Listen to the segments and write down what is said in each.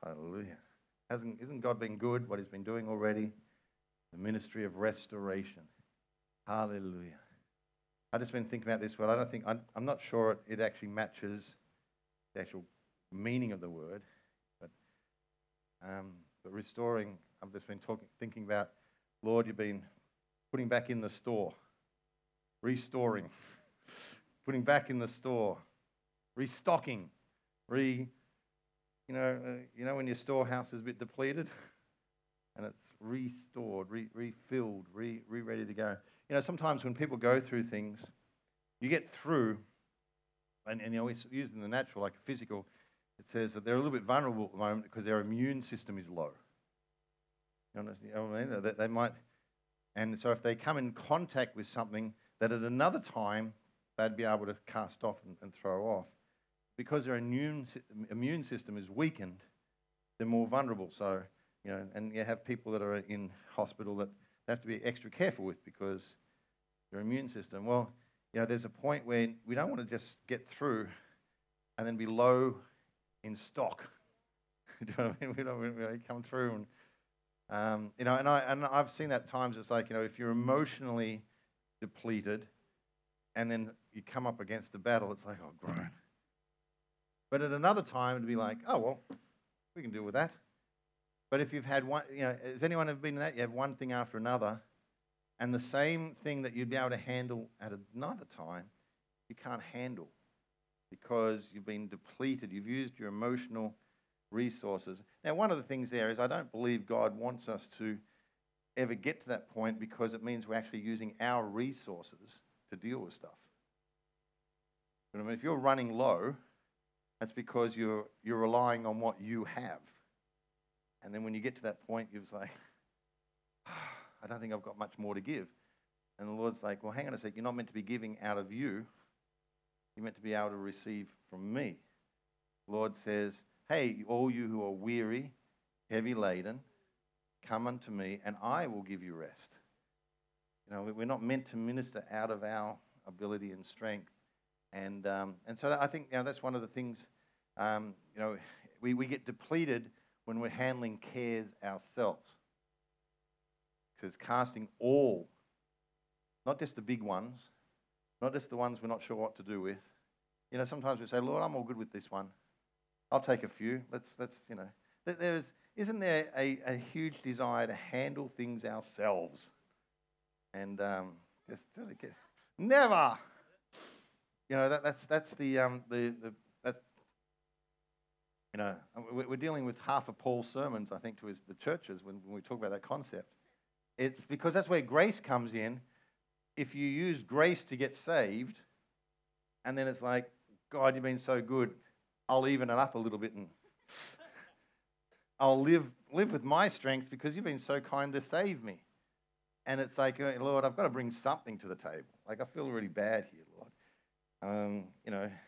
Hallelujah. Isn't God been good, what he's been doing already? The ministry of restoration. Hallelujah. I've just been thinking about this word. I'm not sure it actually matches the actual meaning of the word, but restoring, I've just been thinking about, Lord, you've been putting back in the store, restoring, putting back in the store, restocking, you know when your storehouse is a bit depleted and it's restored, refilled, ready to go. You know, sometimes when people go through things, you get through, and you know, it's used in the natural, like physical, it says that they're a little bit vulnerable at the moment because their immune system is low. You know what I mean? They might, and so if they come in contact with something that at another time they'd be able to cast off and throw off, because their immune system is weakened, they're more vulnerable. So, you know, and you have people that are in hospital that they have to be extra careful with because their immune system. Well, you know, there's a point where we don't want to just get through and then be low in stock. Do you know what I mean? We don't really come through and, you know, and I've seen that at times. It's like, you know, if you're emotionally depleted and then you come up against the battle, it's like, oh, groan. But at another time, it'd be like, oh, well, we can deal with that. But if you've had one, you know, has anyone ever been in that? You have one thing after another, and the same thing that you'd be able to handle at another time, you can't handle because you've been depleted. You've used your emotional resources. Now, one of the things there is I don't believe God wants us to ever get to that point because it means we're actually using our resources to deal with stuff. But I mean, if you're running low, that's because you're relying on what you have. And then when you get to that point, you're like, I don't think I've got much more to give. And the Lord's like, well, hang on a sec. You're not meant to be giving out of you. You're meant to be able to receive from me. The Lord says, hey, all you who are weary, heavy laden, come unto me and I will give you rest. You know, we're not meant to minister out of our ability and strength. And so I think, you know, that's one of the things, you know, we get depleted when we're handling cares ourselves. Because it's casting all, not just the big ones, not just the ones we're not sure what to do with. You know, sometimes we say, Lord, I'm all good with this one. I'll take a few. Let's you know. Isn't there a huge desire to handle things ourselves? And just sort of never. You know, that's the you know, we're dealing with half of Paul's sermons, I think, to the churches when we talk about that concept. It's because that's where grace comes in. If you use grace to get saved, and then it's like, God, you've been so good, I'll even it up a little bit and I'll live with my strength because you've been so kind to save me. And it's like, Lord, I've got to bring something to the table. Like, I feel really bad here, Lord. You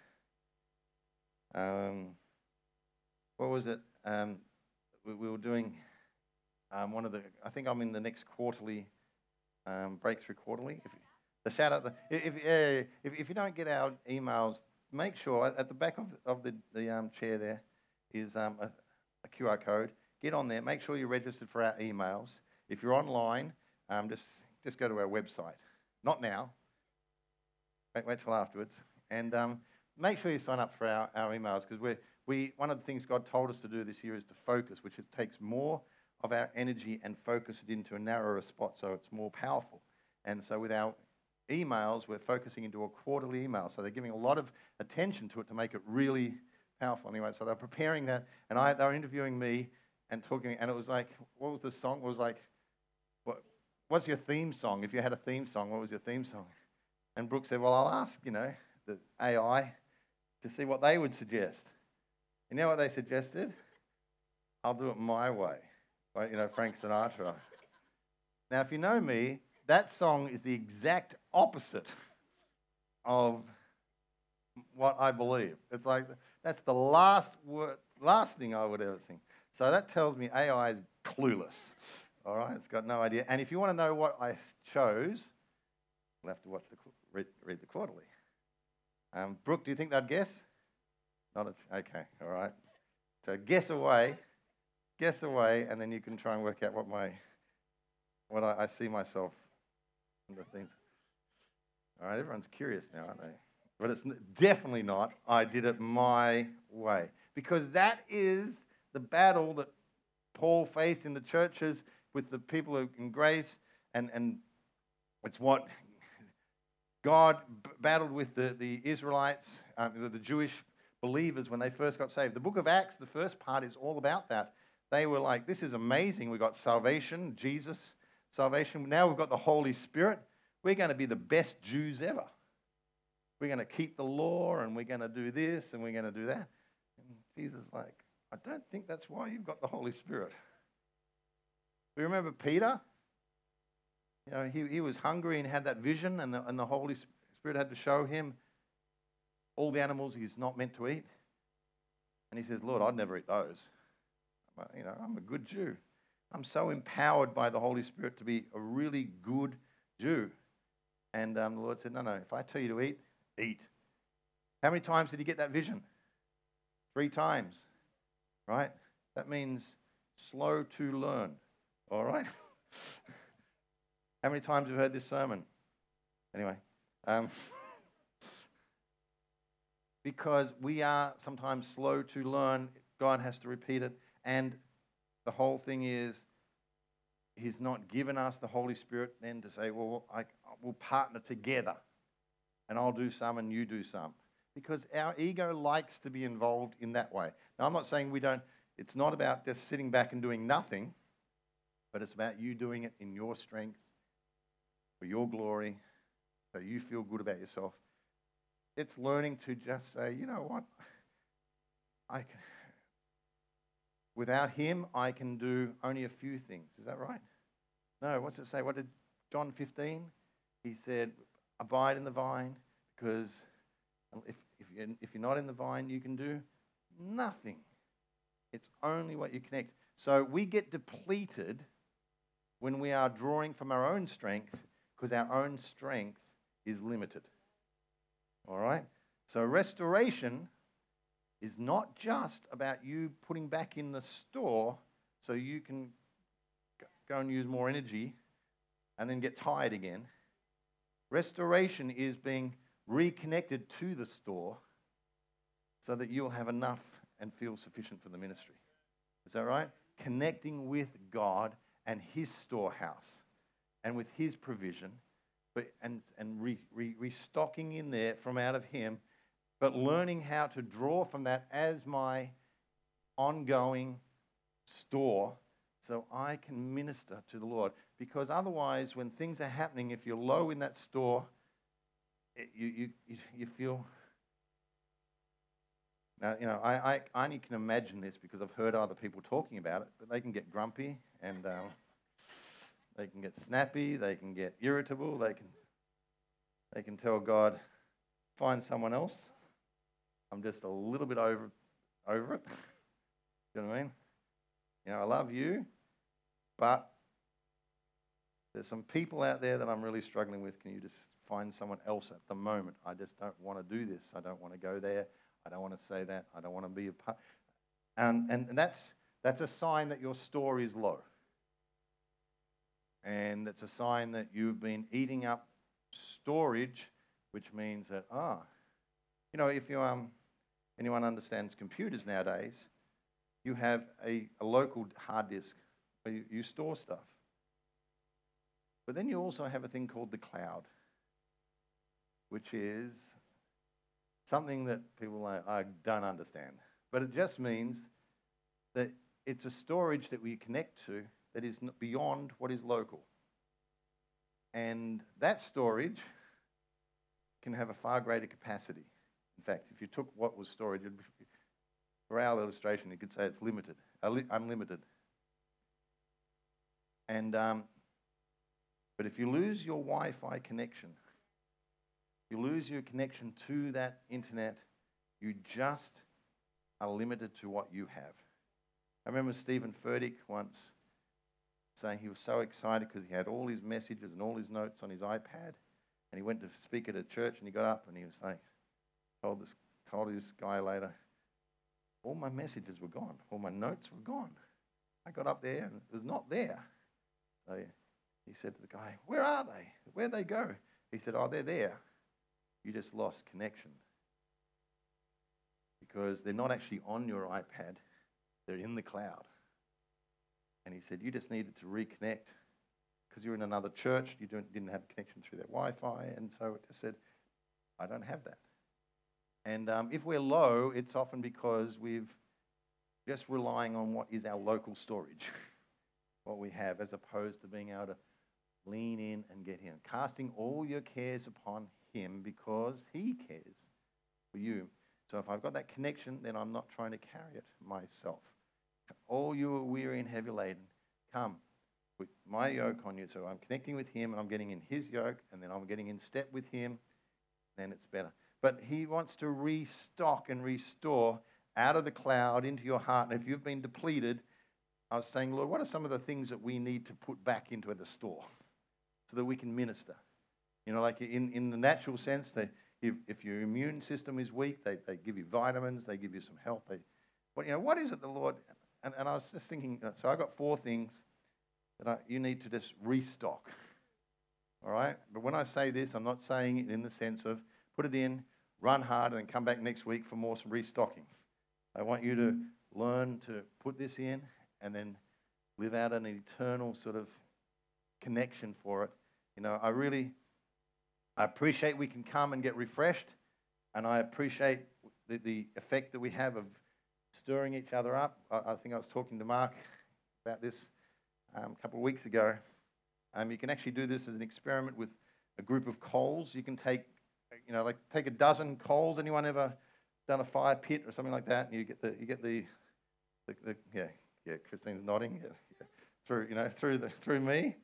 know, what was it? We were doing one of the, I think I'm in the next quarterly, Breakthrough Quarterly. If you don't get our emails, make sure at the back of the chair there is a QR code. Get on there. Make sure you're registered for our emails. If you're online, just go to our website. Not now. Wait till afterwards. And make sure you sign up for our emails because one of the things God told us to do this year is to focus, which it takes more of our energy and focus it into a narrower spot so it's more powerful. And so with our emails, we're focusing into a quarterly email. So they're giving a lot of attention to it to make it really powerful. Anyway, so they're preparing that. And they were interviewing me and talking. And it was like, what was the song? It was like, what's your theme song? If you had a theme song, what was your theme song? And Brooke said, well, I'll ask, you know, the AI to see what they would suggest. You know what they suggested? I'll do it my way. Right? You know, Frank Sinatra. Now, if you know me, that song is the exact opposite of what I believe. It's like, that's the last thing I would ever sing. So that tells me AI is clueless. All right, it's got no idea. And if you want to know what I chose, you'll have to read the quarterly. Brooke, do you think they'd guess? Okay, all right. So guess away. guess away, and then you can try and work out what I see myself in the things. All right, everyone's curious now, aren't they? But it's definitely not, I did it my way. Because that is the battle that Paul faced in the churches with the people in grace, and it's what God battled with the Israelites, the Jewish believers when they first got saved. The book of Acts, the first part, is all about that. They were like, this is amazing. We've got salvation, Jesus, salvation. Now we've got the Holy Spirit. We're going to be the best Jews ever. We're going to keep the law, and we're going to do this, and we're going to do that. And Jesus is like, I don't think that's why you've got the Holy Spirit. We remember Peter. You know, he was hungry and had that vision, and the Holy Spirit had to show him all the animals he's not meant to eat. And he says, Lord, I'd never eat those. You know, I'm a good Jew. I'm so empowered by the Holy Spirit to be a really good Jew. And the Lord said, no, if I tell you to eat, eat. How many times did he get that vision? 3 times, right? That means slow to learn, all right? How many times have you heard this sermon? Anyway, because we are sometimes slow to learn, God has to repeat it. And the whole thing is, He's not given us the Holy Spirit then to say, well, we'll partner together, and I'll do some and you do some. Because our ego likes to be involved in that way. Now, I'm not saying we don't, it's not about just sitting back and doing nothing, but it's about you doing it in your strength, for your glory, so you feel good about yourself. It's learning to just say, you know what, without Him, I can do only a few things. Is that right? No, what's it say? What did John 15? He said, abide in the vine, because if you're not in the vine, you can do nothing. It's only what you connect. So we get depleted when we are drawing from our own strength, because our own strength is limited. All right? So restoration is not just about you putting back in the store so you can go and use more energy and then get tired again. Restoration is being reconnected to the store so that you'll have enough and feel sufficient for the ministry. Is that right? Connecting with God and His storehouse and with His provision, and restocking in there from out of Him, but learning how to draw from that as my ongoing store so I can minister to the Lord. Because otherwise, when things are happening, if you're low in that store, you feel... Now, you know, I only can imagine this because I've heard other people talking about it, but they can get grumpy and they can get snappy, they can get irritable, they can tell God, find someone else. I'm just a little bit over it. You know what I mean? You know, I love you, but there's some people out there that I'm really struggling with. Can you just find someone else at the moment? I just don't want to do this. I don't want to go there. I don't want to say that. I don't want to be a part. And that's a sign that your store is low. And it's a sign that you've been eating up storage, which means that, you know, if you anyone understands computers nowadays, you have a local hard disk where you store stuff. But then you also have a thing called the cloud, which is something that people I don't understand. But it just means that it's a storage that we connect to that is beyond what is local. And that storage can have a far greater capacity. In fact, if you took what was storage, for our illustration, you could say it's limited, unlimited. And but if you lose your Wi-Fi connection, you lose your connection to that internet, you just are limited to what you have. I remember Stephen Furtick once saying he was so excited because he had all his messages and all his notes on his iPad, and he went to speak at a church, and he got up and he was like, told this guy later, all my messages were gone, all my notes were gone. I got up there and it was not there. So he said to the guy, where are they? Where'd they go? He said, oh, they're there. You just lost connection. Because they're not actually on your iPad. They're in the cloud. And he said, you just needed to reconnect because you're in another church. You didn't have connection through their Wi-Fi. And so it just said, I don't have that. And if we're low, it's often because we've just relying on what is our local storage, what we have, as opposed to being able to lean in and get him. Casting all your cares upon him because he cares for you. So if I've got that connection, then I'm not trying to carry it myself. All you are weary and heavy laden, come, put my yoke on you. So I'm connecting with him and I'm getting in his yoke, and then I'm getting in step with him, then it's better. But he wants to restock and restore out of the cloud into your heart. And if you've been depleted, I was saying, Lord, what are some of the things that we need to put back into the store so that we can minister? You know, like in the natural sense, if your immune system is weak, they give you vitamins, they give you some health. What is it the Lord... And I was just thinking, so I got 4 things that you need to just restock. All right? But when I say this, I'm not saying it in the sense of put it in, run hard, and then come back next week for more restocking. I want you to learn to put this in and then live out an eternal sort of connection for it. You know, I appreciate we can come and get refreshed, and I appreciate the effect that we have of stirring each other up. I think I was talking to Mark about this a couple of weeks ago. You can actually do this as an experiment with a group of coals. You can take a dozen coals. Anyone ever done a fire pit or something like that? And you get the Christine's nodding. Yeah. Through me,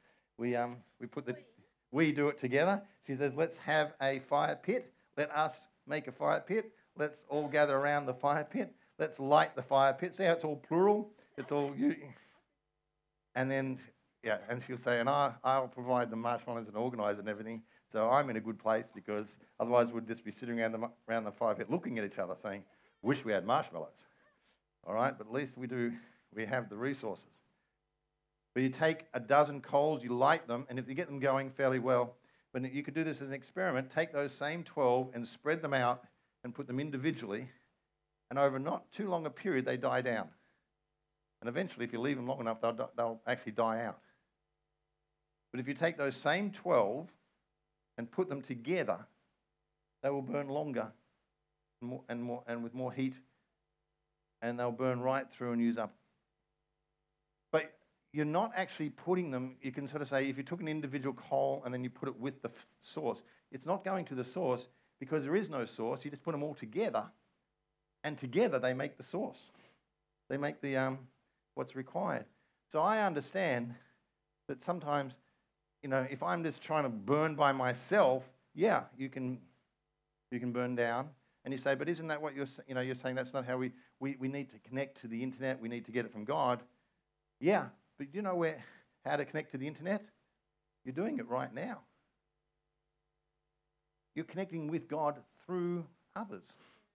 we do it together. She says, let's have a fire pit. Let us make a fire pit. Let's all gather around the fire pit. Let's light the fire pit. See how it's all plural? It's all you. And then, and she'll say, and I'll provide the marshmallows and organise and everything. So I'm in a good place because otherwise we'd just be sitting around the fire pit looking at each other saying, wish we had marshmallows. All right, but at least we have the resources. But you take a dozen coals, you light them, and if you get them going fairly well, but you could do this as an experiment, take those same 12 and spread them out and put them individually, and over not too long a period, they die down. And eventually, if you leave them long enough, they'll actually die out. But if you take those same 12 and put them together, they will burn longer and with more heat, and they'll burn right through and use up. But you're not actually putting them, you can sort of say, if you took an individual coal and then you put it with the source, it's not going to the source because there is no source. You just put them all together, and together they make the source. They make the what's required. So I understand that sometimes, if I'm just trying to burn by myself, you can burn down. And you say, but isn't that what you're saying? That's not how we need to connect to the internet. We need to get it from God. Yeah, but do you know how to connect to the internet? You're doing it right now. You're connecting with God through others.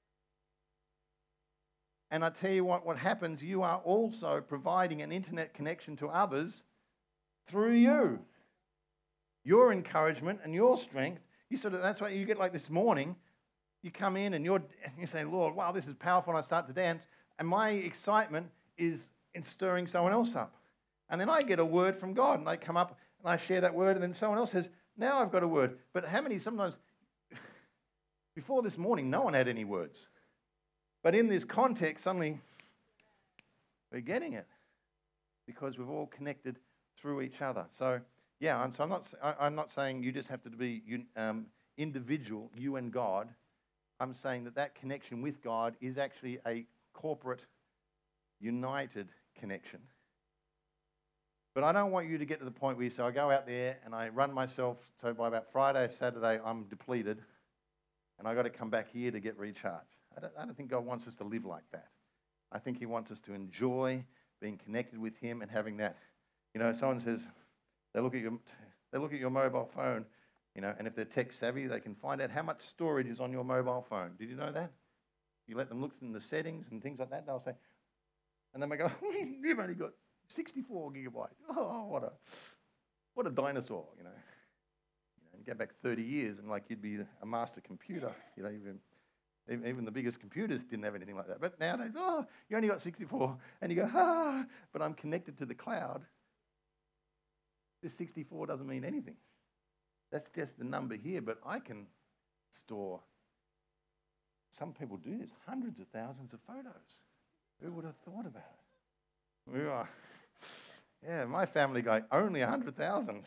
And I tell you what happens, you are also providing an internet connection to others through you. Your encouragement and your strength, that's why you get like this morning, you come in and you say, Lord, wow, this is powerful, and I start to dance, and my excitement is in stirring someone else up. And then I get a word from God, and I come up and I share that word, and then someone else says, now I've got a word. But how many sometimes, before this morning, no one had any words. But in this context, suddenly we're getting it because we've all connected through each other. So, I'm not saying you just have to be individual, you and God. I'm saying that connection with God is actually a corporate, united connection. But I don't want you to get to the point where you say, I go out there and I run myself, so by about Friday, Saturday, I'm depleted, and I got to come back here to get recharged. I don't think God wants us to live like that. I think he wants us to enjoy being connected with him and having that. Someone says, they look at your mobile phone, and if they're tech savvy, they can find out how much storage is on your mobile phone. Did you know that? You let them look in the settings and things like that, they'll say, and then they go, you've only got 64 gigabytes. Oh, what a dinosaur, you know. And go back 30 years and like you'd be a master computer, you know, even the biggest computers didn't have anything like that. But nowadays, you only got 64, and you go, but I'm connected to the cloud. This 64 doesn't mean anything. That's just the number here, but I can store, some people do this, hundreds of thousands of photos. Who would have thought about it? Yeah, my family guy, only 100,000.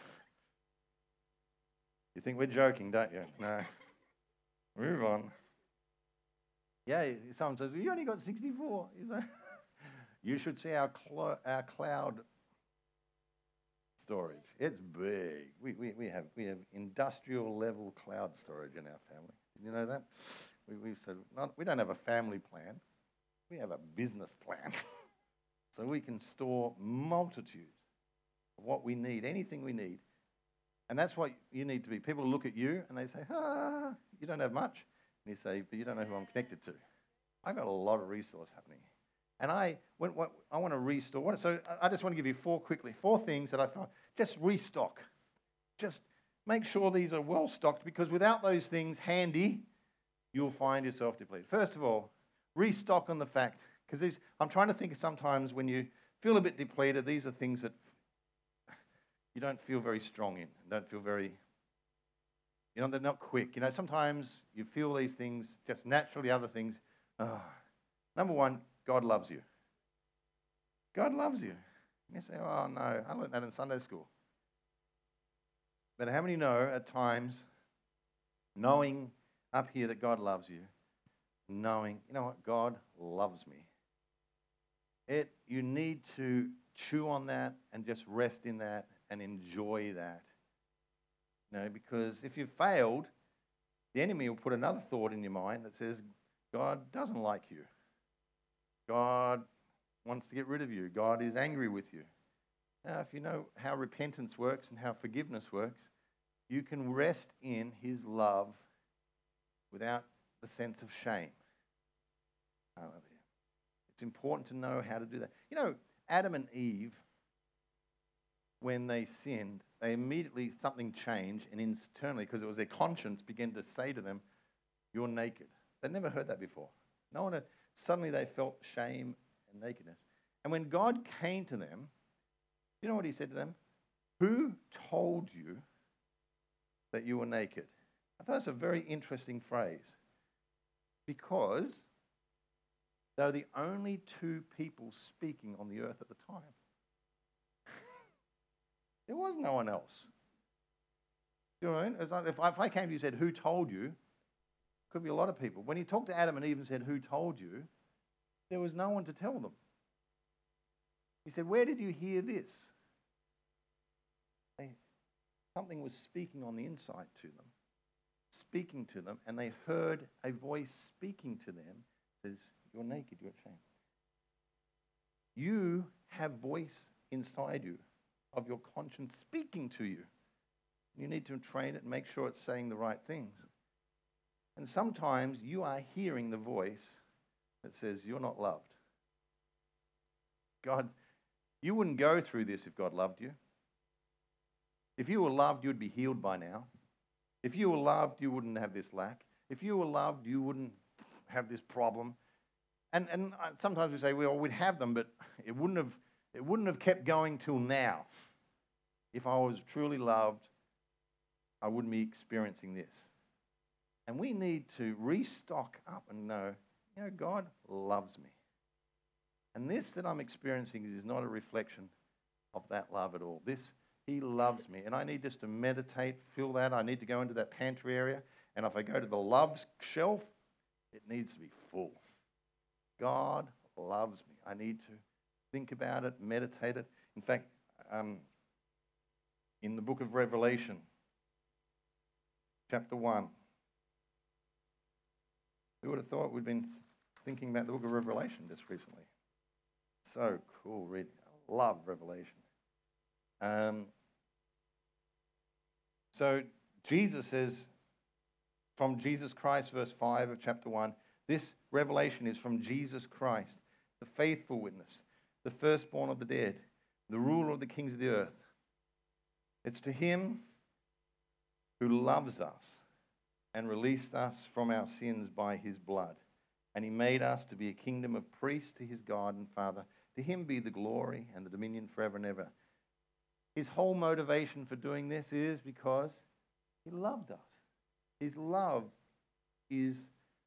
You think we're joking, don't you? No. Move on. Yeah, someone says, you only got 64. You should see our cloud storage. It's big. We have industrial level cloud storage in our family. Did you know that? We've said we don't have a family plan. We have a business plan. So we can store multitudes of what we need, anything we need. And that's what you need to be. People look at you and they say, you don't have much. And you say, but you don't know who I'm connected to. I've got a lot of resource happening. And I want to restore. So I just want to give you four things that I thought, just restock. Just make sure these are well stocked, because without those things handy, you'll find yourself depleted. First of all, restock on the fact, because I'm trying to think of sometimes when you feel a bit depleted, these are things that you don't feel very strong in, don't feel very, they're not quick. Sometimes you feel these things just naturally, other things. Number one, God loves you. God loves you. And you say, oh no, I learned that in Sunday school. But how many know at times, knowing up here that God loves you, knowing, you know what, God loves me. You need to chew on that and just rest in that and enjoy that. Because if you've failed, the enemy will put another thought in your mind that says, God doesn't like you. God wants to get rid of you. God is angry with you. Now, if you know how repentance works and how forgiveness works, you can rest in his love without the sense of shame. It's important to know how to do that. Adam and Eve, when they sinned, they immediately, something changed, and internally, because it was their conscience, began to say to them, you're naked. They'd never heard that before. No one had, suddenly they felt shame and nakedness. And when God came to them, you know what he said to them? Who told you that you were naked? I thought that's a very interesting phrase, because they were the only two people speaking on the earth at the time. There was no one else. You know what I mean? It's like if I came to you and said, who told you? Could be a lot of people. When he talked to Adam and Eve and said, who told you? There was no one to tell them. He said, where did you hear this? Something was speaking on the inside to them. Speaking to them, and they heard a voice speaking to them. Says, you're naked, you're ashamed. You have voice inside you of your conscience speaking to you. You need to train it and make sure it's saying the right things. And sometimes you are hearing the voice that says you're not loved. God, you wouldn't go through this if God loved you. If you were loved, you'd be healed by now. If you were loved, you wouldn't have this lack. If you were loved, you wouldn't have this problem. And sometimes we say, well, we'd have them, but it wouldn't have kept going till now. If I was truly loved, I wouldn't be experiencing this. And we need to restock up and know, God loves me. And this that I'm experiencing is not a reflection of that love at all. He loves me. And I need just to meditate, feel that. I need to go into that pantry area. And if I go to the love shelf, it needs to be full. God loves me. I need to think about it, meditate it. In fact, in the book of Revelation, chapter 1, who would have thought we'd been thinking about the book of Revelation just recently? So cool reading. I love Revelation. So Jesus says, from Jesus Christ, verse 5 of chapter 1, this revelation is from Jesus Christ, the faithful witness, the firstborn of the dead, the ruler of the kings of the earth. It's to him who loves us and released us from our sins by his blood. And he made us to be a kingdom of priests to his God and Father. To him be the glory and the dominion forever and ever. His whole motivation for doing this is because he loved us. His love is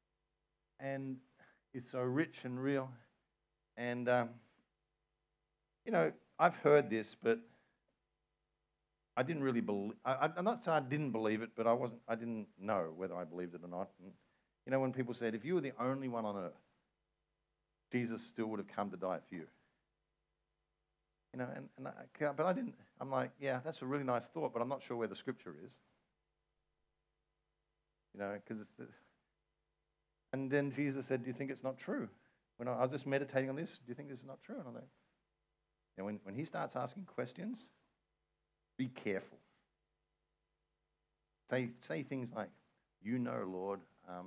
so rich and real. And, I've heard this, but I didn't really believe. I'm not saying I didn't believe it, but I didn't know whether I believed it or not. And, when people said, if you were the only one on earth, Jesus still would have come to die for you. But I didn't. I'm like, yeah, that's a really nice thought, but I'm not sure where the scripture is. And then Jesus said, do you think it's not true? When I was just meditating on this, do you think this is not true? And I'm like, when he starts asking questions, be careful. Say things like, Lord,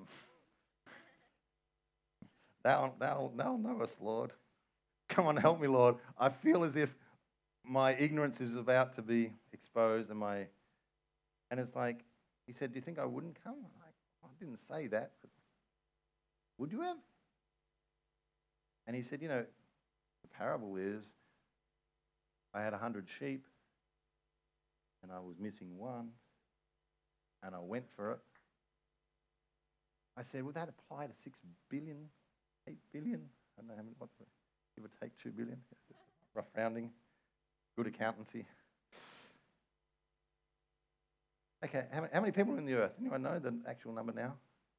thou know us, Lord. Come on, help me, Lord. I feel as if my ignorance is about to be exposed, and it's like, he said, do you think I wouldn't come? I'm like, I didn't say that, but would you have? And he said, the parable is, I had 100 sheep, and I was missing one, and I went for it. I said, would that apply to 6 billion, 8 billion? I don't know how many, give or take 2 billion? Just rough rounding, good accountancy. Okay, how many people are in the earth? Anyone know the actual number now?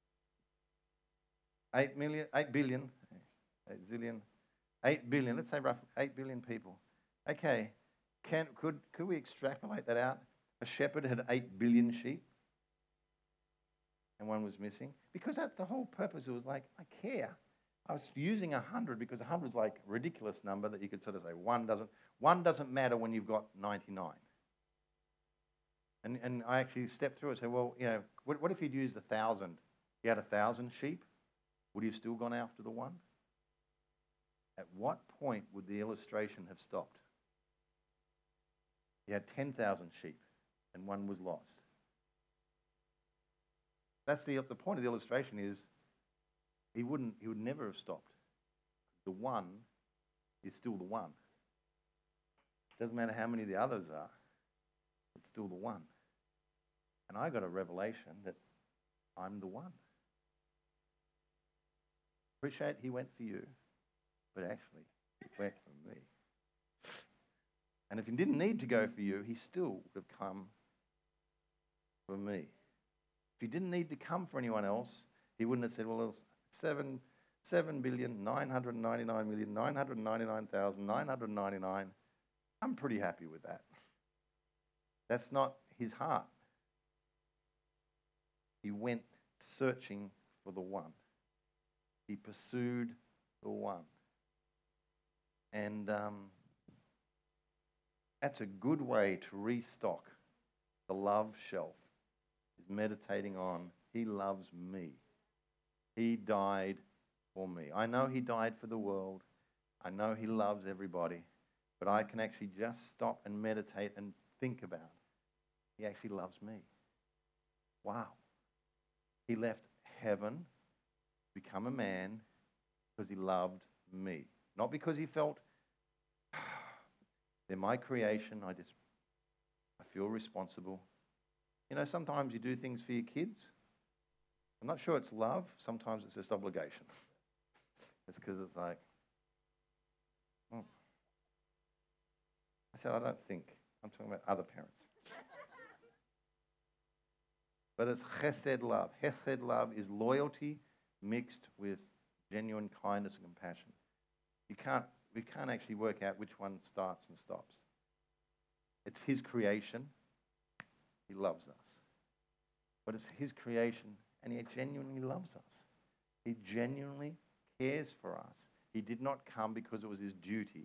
8 billion, 8 zillion, 8 billion, let's say roughly 8 billion people. Okay, could we extrapolate that out? A shepherd had 8 billion sheep and one was missing. Because that's the whole purpose. It was like, I care. I was using 100 because 100 is like a ridiculous number that you could sort of say one doesn't matter when you've got 99. And I actually stepped through and said, well, what if you'd used 1,000? You had 1,000 sheep. Would you have still gone after the one? At what point would the illustration have stopped? He had 10,000 sheep and one was lost. That's the point of the illustration is he would never have stopped. The one is still the one. Doesn't matter how many the others are, it's still the one. And I got a revelation that I'm the one. Appreciate he went for you, but actually he went for me. And if he didn't need to go for you, he still would have come for me. If he didn't need to come for anyone else, he wouldn't have said, well, it was 7,999,999,999. I'm pretty happy with that. That's not his heart. He went searching for the one. He pursued the one. And that's a good way to restock the love shelf, is meditating on, he loves me. He died for me. I know he died for the world. I know he loves everybody. But I can actually just stop and meditate and think about, he actually loves me. Wow. He left heaven, become a man, because he loved me. Not because he felt, they're my creation, I feel responsible. Sometimes you do things for your kids. I'm not sure it's love. Sometimes it's just obligation. It's because it's like, I said, I don't think. I'm talking about other parents. But it's chesed love. Chesed love is loyalty mixed with genuine kindness and compassion. We can't actually work out which one starts and stops. It's his creation. He loves us. But it's his creation, and he genuinely loves us. He genuinely cares for us. He did not come because it was his duty.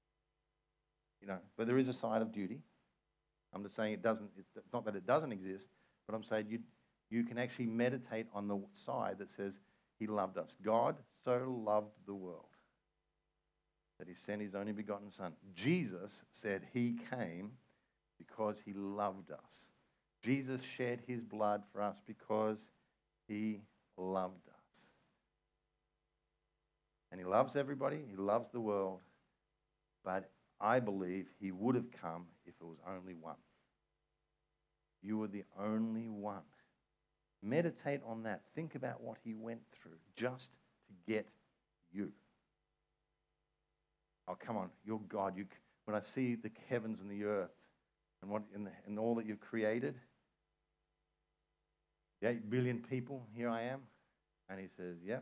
But there is a side of duty. I'm just saying it's not that it doesn't exist, but I'm saying you can actually meditate on the side that says he loved us. God so loved the world that he sent his only begotten Son. Jesus said he came because he loved us. Jesus shed his blood for us because he loved us. And he loves everybody. He loves the world. But I believe he would have come if it was only one. You were the only one. Meditate on that. Think about what he went through just to get you. Oh, come on. You're God. When I see the heavens and the earth and all that you've created, the 8 billion people, here I am. And he says, yep.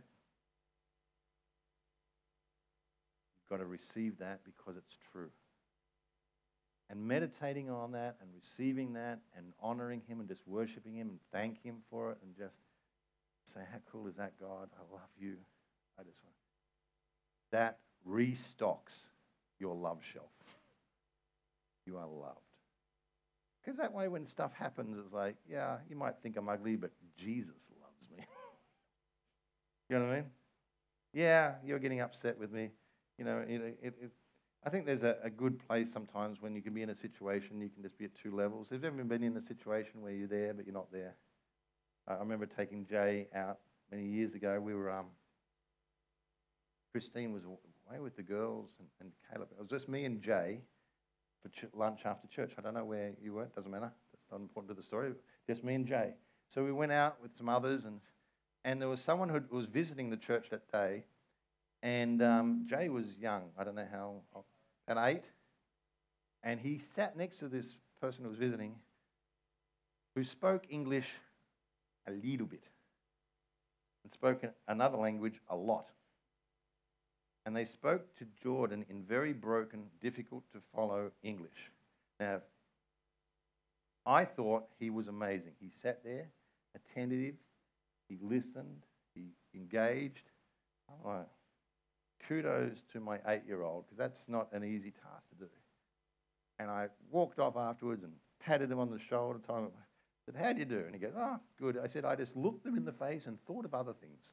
You've got to receive that because it's true. And meditating on that and receiving that and honoring him and just worshiping him and thank him for it and just say, how cool is that, God? I love you. I just want that restocks your love shelf. You are loved. Because that way when stuff happens, it's like, yeah, you might think I'm ugly, but Jesus loves me. You know what I mean? Yeah, you're getting upset with me. You know, I think there's a good place sometimes when you can be in a situation, you can just be at two levels. Have you ever been in a situation where you're there, but you're not there? I remember taking Jay out many years ago. We were, Christine was away with the girls and Caleb. It was just me and Jay for lunch after church. I don't know where you were. It doesn't matter. That's not important to the story. Just me and Jay. So we went out with some others, and there was someone who was visiting the church that day, and Jay was young. I don't know how, at 8. And he sat next to this person who was visiting who spoke English a little bit and spoke another language a lot. And they spoke to Jordan in very broken, difficult to follow English. Now, I thought he was amazing. He sat there, attentive, he listened, he engaged. I'm like, kudos to my 8-year-old, because that's not an easy task to do. And I walked off afterwards and patted him on the shoulder, told him, I said, how'd you do? And he goes, oh, good. I said, I just looked him in the face and thought of other things.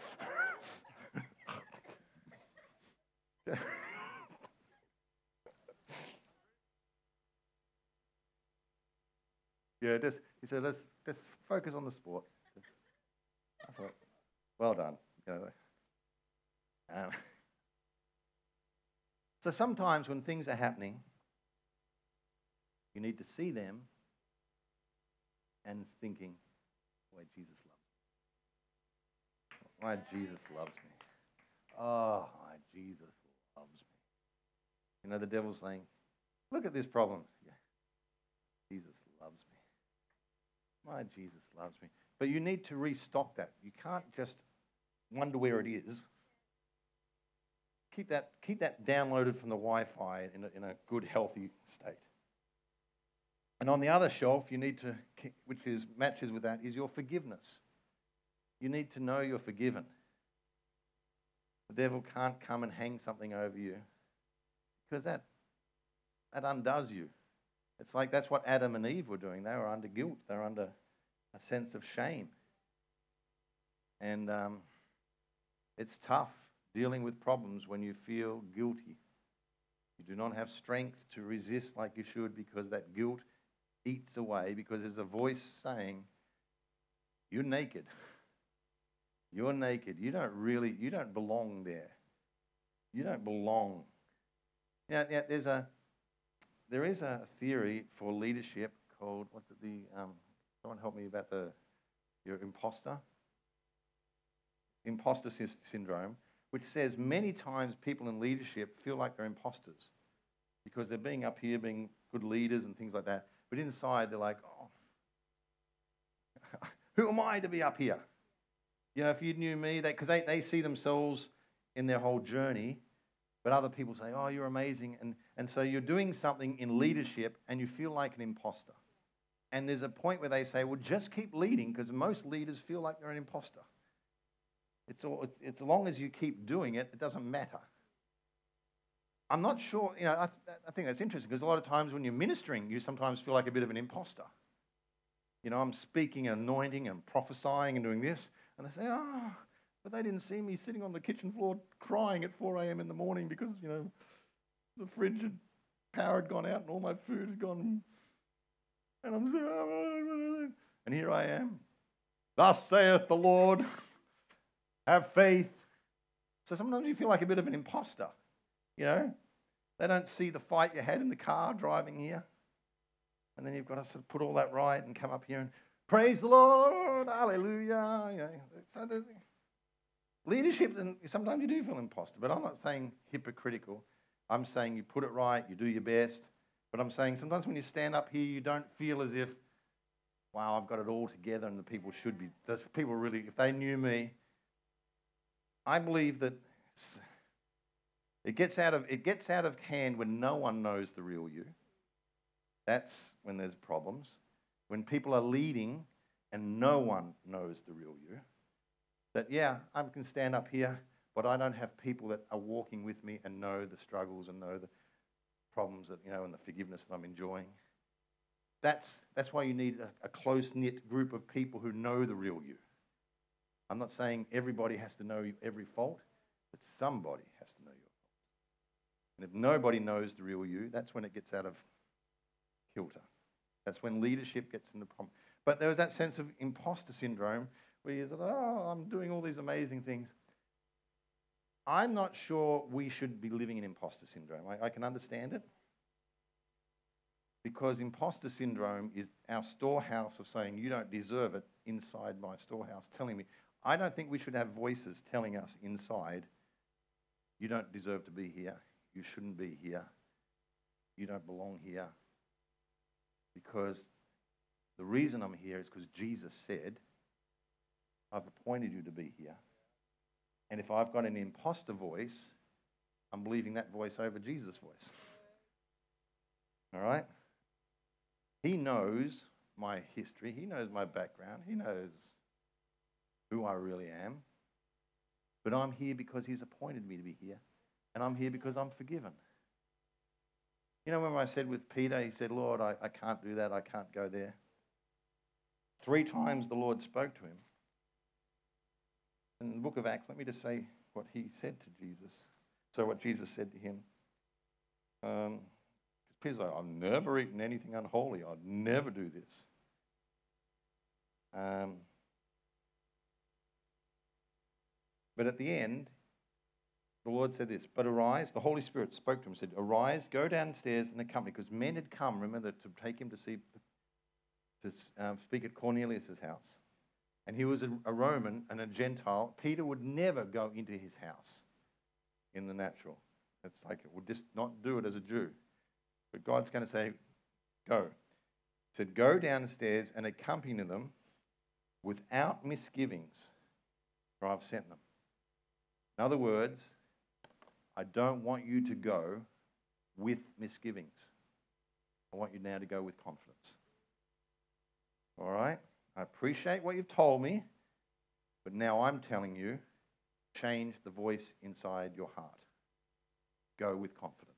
Yeah, he said, let's focus on the sport. I thought, well done. You know, so sometimes when things are happening, you need to see them and thinking, why Jesus loves me. Why Jesus loves me. Oh, why Jesus loves me. You know, the devil's saying, look at this problem. Yeah, Jesus loves me. My Jesus loves me. But you need to restock that. You can't just wonder where it is. Keep that downloaded from the Wi-Fi in a good, healthy state. And on the other shelf, you need to, matches with that, is your forgiveness. You need to know you're forgiven. The devil can't come and hang something over you because that undoes you. It's like that's what Adam and Eve were doing. They were under guilt. They were under a sense of shame. And it's tough dealing with problems when you feel guilty. You do not have strength to resist like you should because that guilt eats away, because there's a voice saying, you're naked. You're naked. You don't belong there. You don't belong. Now there is a theory for leadership called, someone help me about your imposter syndrome, which says many times people in leadership feel like they're imposters because they're being up here, being good leaders and things like that. But inside they're like, oh, who am I to be up here? You know, if you knew me, because they see themselves in their whole journey, but other people say, oh, you're amazing. And so you're doing something in leadership and you feel like an imposter. And there's a point where they say, well, just keep leading, because most leaders feel like they're an imposter. It's as long as you keep doing it, it doesn't matter. I'm not sure, you know, I think that's interesting, because a lot of times when you're ministering, you sometimes feel like a bit of an imposter. You know, I'm speaking and anointing and prophesying and doing this, and they say, oh, But they didn't see me sitting on the kitchen floor crying at 4 a.m. in the morning because, the fridge power had gone out and all my food had gone. And I'm saying, and here I am. Thus saith the Lord, have faith. So sometimes you feel like a bit of an imposter, They don't see the fight you had in the car driving here. And then you've got to sort of put all that right and come up here and praise the Lord, hallelujah. So leadership, and sometimes you do feel imposter, but I'm not saying hypocritical. I'm saying you put it right, you do your best. But I'm saying sometimes when you stand up here, you don't feel as if, wow, I've got it all together and the people should be. The people really, if they knew me, I believe that it gets out of hand when no one knows the real you. That's when there's problems. When people are leading and no one knows the real you. That, yeah, I can stand up here, but I don't have people that are walking with me and know the struggles and know the problems that, and the forgiveness that I'm enjoying. That's why you need a close-knit group of people who know the real you. I'm not saying everybody has to know every fault, but somebody has to know your faults. And if nobody knows the real you, that's when it gets out of kilter. That's when leadership gets in the problem. But there was that sense of imposter syndrome where you said, I'm doing all these amazing things. I'm not sure we should be living in imposter syndrome. I can understand it. Because imposter syndrome is our storehouse of saying, you don't deserve it inside my storehouse, telling me. I don't think we should have voices telling us inside, you don't deserve to be here. You shouldn't be here. You don't belong here. Because the reason I'm here is because Jesus said, I've appointed you to be here. And if I've got an imposter voice, I'm believing that voice over Jesus' voice. All right? He knows my history. He knows my background. He knows who I really am. But I'm here because he's appointed me to be here. And I'm here because I'm forgiven. When I said with Peter, he said, Lord, I can't do that. I can't go there. 3 times the Lord spoke to him. In the book of Acts, let me just say what he said to Jesus. So what Jesus said to him. Peter's like, I've never eaten anything unholy. I'd never do this. But at the end, the Lord said this, but arise, the Holy Spirit spoke to him and said, arise, go downstairs in the company, because men had come, remember, to take him to speak at Cornelius' house. And he was a Roman and a Gentile. Peter would never go into his house in the natural. It's like it would just not do it as a Jew. But God's going to say, go. He said, go downstairs and accompany them without misgivings, for I've sent them. In other words, I don't want you to go with misgivings. I want you now to go with confidence. All right? I appreciate what you've told me, but now I'm telling you, change the voice inside your heart. Go with confidence.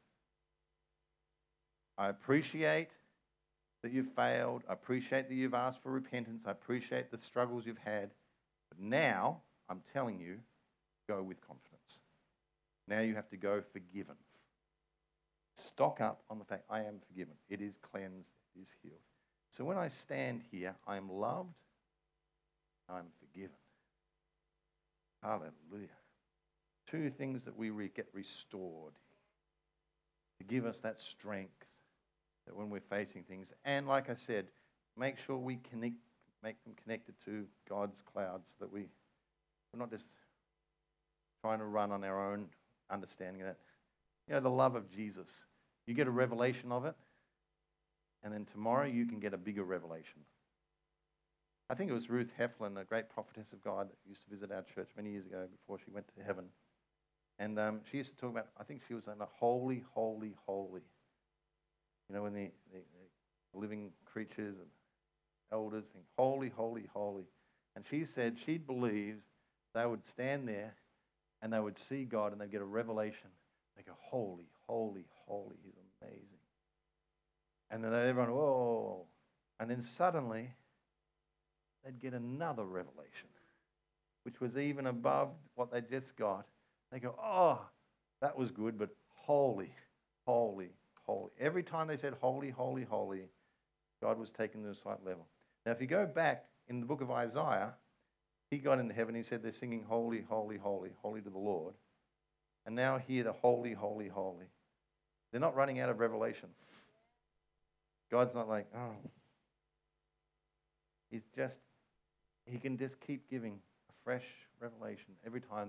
I appreciate that you've failed. I appreciate that you've asked for repentance. I appreciate the struggles you've had. But now, I'm telling you, go with confidence. Now you have to go forgiven. Stock up on the fact I am forgiven. It is cleansed. It is healed. So when I stand here, I am loved. I'm forgiven. Hallelujah. 2 things that we get restored to give us that strength that when we're facing things. And like I said, make sure we make them connected to God's clouds, that we're not just trying to run on our own understanding of that. The love of Jesus. You get a revelation of it, and then tomorrow you can get a bigger revelation. I think it was Ruth Heflin, a great prophetess of God that used to visit our church many years ago before she went to heaven. And she used to talk about, I think she was in a holy, holy, holy. When the living creatures and elders sing, holy, holy, holy. And she said she believes they would stand there and they would see God and they'd get a revelation. They go, holy, holy, holy. He's amazing. And then everyone, whoa. And then suddenly, they'd get another revelation. which was even above what they just got. They go, oh, that was good, but holy, holy, holy. Every time they said holy, holy, holy, God was taking them to a slight level. Now, if you go back in the book of Isaiah, he got into heaven, he said they're singing holy, holy, holy, holy to the Lord. And now here the holy, holy, holy. They're not running out of revelation. God's not like, oh. He can just keep giving a fresh revelation every time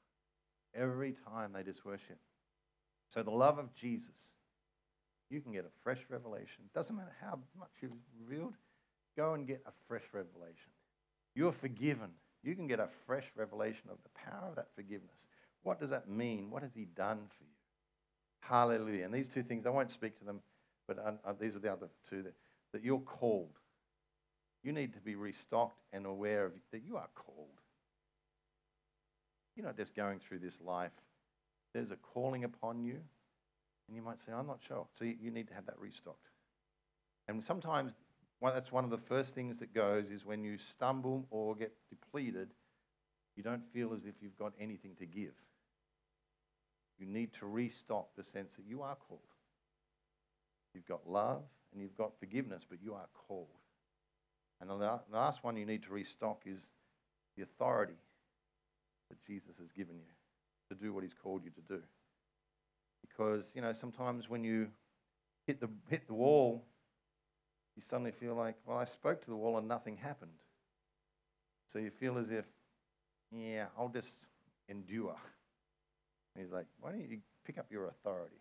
they just worship. So the love of Jesus, you can get a fresh revelation. Doesn't matter how much you've revealed, go and get a fresh revelation. You're forgiven. You can get a fresh revelation of the power of that forgiveness. What does that mean? What has he done for you? Hallelujah. And these two things, I won't speak to them, but these are the other two, that you're called. You need to be restocked and aware of that you are called. You're not just going through this life. There's a calling upon you, and you might say, I'm not sure. So you need to have that restocked. And sometimes that's one of the first things that goes is when you stumble or get depleted, you don't feel as if you've got anything to give. You need to restock the sense that you are called. You've got love and you've got forgiveness, but you are called. And the last one you need to restock is the authority that Jesus has given you to do what he's called you to do. Because, sometimes when you hit the wall, you suddenly feel like, well, I spoke to the wall and nothing happened. So you feel as if, yeah, I'll just endure. And he's like, why don't you pick up your authority?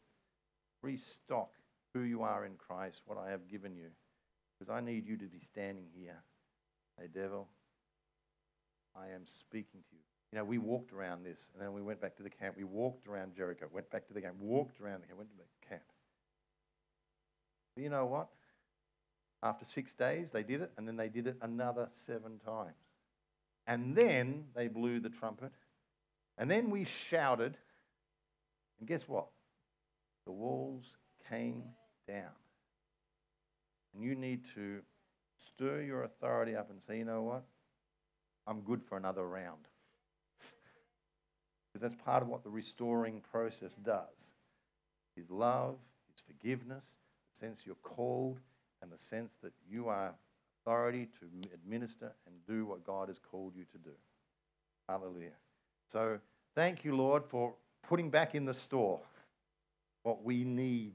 Restock who you are in Christ, what I have given you. Because I need you to be standing here. Hey, devil, I am speaking to you. We walked around this, and then we went back to the camp. We walked around Jericho, went back to the camp, walked around here, went to the camp. But you know what? After 6 days, they did it, and then they did it another 7 times. And then they blew the trumpet, and then we shouted, and guess what? The walls came down. And you need to stir your authority up and say, you know what? I'm good for another round. Because that's part of what the restoring process does. His love, his forgiveness, the sense you're called, and the sense that you are authority to administer and do what God has called you to do. Hallelujah. So thank you, Lord, for putting back in the store what we need.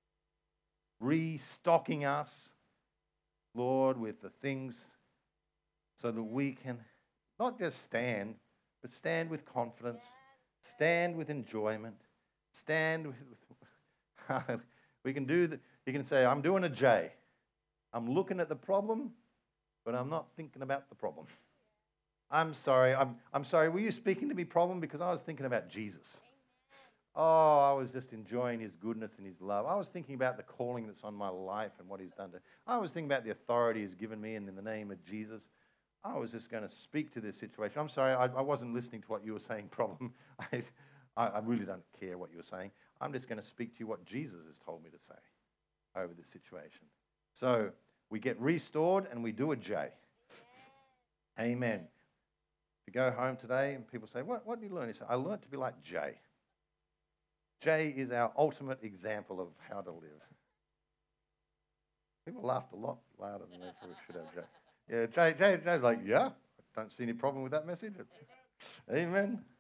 Restocking us, Lord, with the things so that we can not just stand, but stand with confidence, stand with enjoyment, stand with we can do that. You can say, I'm doing a J. I'm looking at the problem, but I'm not thinking about the problem. I'm sorry. I'm sorry. Were you speaking to me problem? Because I was thinking about Jesus. Oh, I was just enjoying his goodness and his love. I was thinking about the calling that's on my life and what he's done. I was thinking about the authority he's given me, and in the name of Jesus, I was just going to speak to this situation. I'm sorry, I wasn't listening to what you were saying, problem. I really don't care what you were saying. I'm just going to speak to you what Jesus has told me to say over this situation. So we get restored and we do a J. Amen. If you go home today and people say, what did you learn? You say, I learned to be like J. J is our ultimate example of how to live. People laughed a lot louder than they probably should have, Jay. Yeah, Jay's like, yeah, I don't see any problem with that message. Amen.